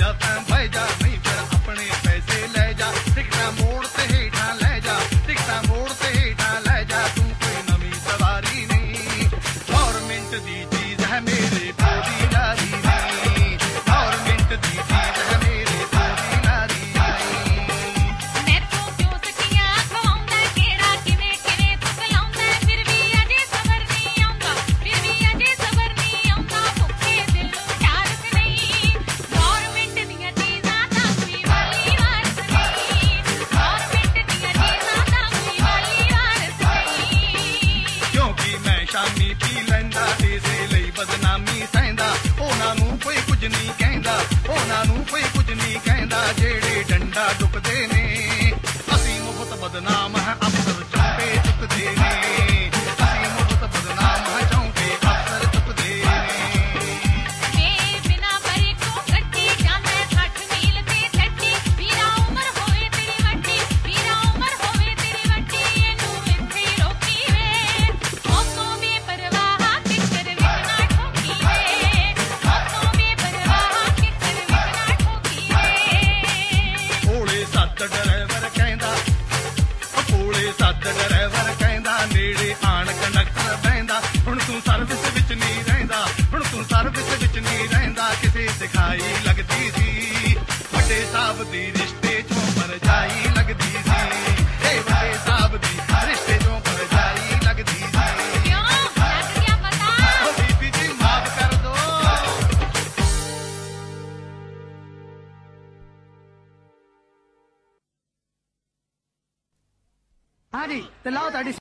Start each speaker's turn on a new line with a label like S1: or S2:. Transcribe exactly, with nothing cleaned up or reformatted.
S1: ਤਾਂ ਬਹਿ ਜਾ ਨਹੀਂ ਫਿਰ ਆਪਣੇ ਪੈਸੇ ਲੈ ਜਾ ਟਿਕਟਾਂ ਮੋੜ ਤੇ ਹੇਠਾਂ ਲੈ ਜਾ ਟਿਕਟਾਂ ਮੋੜ ਤੇ ਹੇਠਾਂ ਲੈ ਜਾ ਤੂੰ ਕੋਈ ਨਵੀਂ ਸਵਾਰੀ ਨਹੀਂ ਗੌਰਮਿੰਟ ਦੀ ਚੀਜ਼ ਹੈ ਮੇਰੇ ਪਿਓ ਦੀ ਲਾਰੀ ਨਹੀਂ ਗੌਰਮਿੰਟ ਦੀ ਚੀਜ਼ ਹੈ ਮੇਰੇ ਪਿਓ ਦੀ ਲਾਰੀ ਨਹੀਂ
S2: ਮੈਥੋਂ ਕਿਉਂ ਸਖੀਆਂ ਖਵਾਉਂਦਾ ਕਿਹੜਾ ਕਿਵੇਂ ਕਿਵੇਂ ਪਕਲਾਉਂਦਾ ਫਿਰ ਵੀ ਅਜੇ ਸਬਰ ਨਹੀਂ ਆਉਂਦਾ ਫਿਰ ਵੀ ਅਜੇ ਸਬਰ ਨਹੀਂ ਆਉਂਦਾ ਭੁੱਖੇ ਦਿਲ ਨੂੰ ਚਾਰਕ ਨਹੀਂ ਗੌਰਮਿੰਟ ਦੀਆਂ ਚੀਜ਼ਾਂ ਦਾ ਕੋਈ ਵਾਲੀ ਵਾਰਸ ਨਹੀਂ ਗੌਰਮਿੰਟ ਦੀਆਂ ਚੀਜ਼ਾਂ ਦਾ ਕੋਈ ਵਾਲੀ ਵਾਰਸ ਨਹੀਂ
S1: ਕਿਉਂਕਿ ਮੈਂ ਸ਼ਾਮੀ ਪੀ ਲੈਂਦਾ ਇਸੇ ਲਈ ਬਦਨਾਮੀ ਸਹਿੰਦਾ ਉਹਨਾਂ ਨੂੰ ਕੋਈ ਕੁਝ ਨਹੀਂ ਕਹਿੰਦਾ ਉਹਨਾਂ ਨੂੰ ਕੋਈ ਕੁਝ ਨਹੀਂ ਕਹਿੰਦਾ ਜਿਹੜੇ ਡੰਡਾ ਡੁੱਕਦੇ ਨੇ ਅਸੀਂ ਮੁਫਤ ਬਦਨਾਮ ਹੈ ਅਫਸਰ ਚੌਂਕੇ ਚੁੱਕਦੇ ਨੇ ਅਸੀਂ ਮੁਫਤ ਬਦਨਾਮ ਹੈ ਚੌਂਕੇ ਅਫਸਰ ਚੁੱਕਦੇ ਨੇ
S2: ਵੇ ਬਿਨਾ ਬਰੇ ਕੋ ਗੱਡੀ ਜਾਂਦਾ ਸੱਠ ਮੀਲ ਤੇ ਛੱਡੀ ਵੀਰਾ ਉਮਰ ਹੋਵੇ ਤੇਰੀ ਵੱਡੀ ਵੀਰਾ ਉਮਰ ਹੋਵੇ ਤੇਰੀ ਵੱਡੀ ਇਹਨੂੰ ਇੱਥੇ ਹੀ ਰੋਕੀ ਵੇ ਮੌਸੋਂ ਬੇਪਰਵਾਹ ਕਿੱਕਰ ਵਿੱਚ ਨਾ ਠੋਕੀ ਵੇ ਮੌਸੋਂ ਬੇਪਰਵਾਹ ਕਿੱਕਰ ਵਿੱਚ ਨਾ ਠੋਕੀ ਵੇ
S1: ਕੋਲੇ ਸੱਤ ਡਰਾਈਵਰ ਕਹਿੰਦਾ ਉਹ ਕੋਲੇ ਸੱਤ ਡਰਾਈਵਰ ਕਹਿੰਦਾ ਨੇੜੇ ਆਣ ਕੰਡਕਟਰ ਬਹਿੰਦਾ ਹੁਣ ਤੂੰ ਸਰਵਿਸ ਵਿੱਚ ਨਹੀਂ ਰਹਿੰਦਾ ਹੁਣ ਤੂੰ ਸਰਵਿਸ ਵਿੱਚ ਨਹੀਂ ਰਹਿੰਦਾ ਕਿਸੇ ਦਿਖਾਈ ਲੱਗਦੀ ਸੀ ਵੱਡੇ ਸਾਹਿਬ ਦੀ ਰਿਸ਼ਤੇ ਚੋਂ ਪਰਜਾਈ ਲੱਗਦੀ ਸੀ ਏ ਵੱਡੇ ਸਾਹਿਬ ਦੀ ਰਿਸ਼ਤੇ ਚੋਂ ਪਰਜਾਈ ਲੱਗਦੀ ਸੀ
S2: ਕਿਉਂ ਲੱਗ ਗਿਆ ਪਤਾ
S1: ਉਹ ਬੀਬੀ ਜੀ ਮਾਫ ਕਰ ਦੋ
S3: ਹਾਂਜੀ ਤੇ ਲਾਓ ਤੁਹਾਡੀ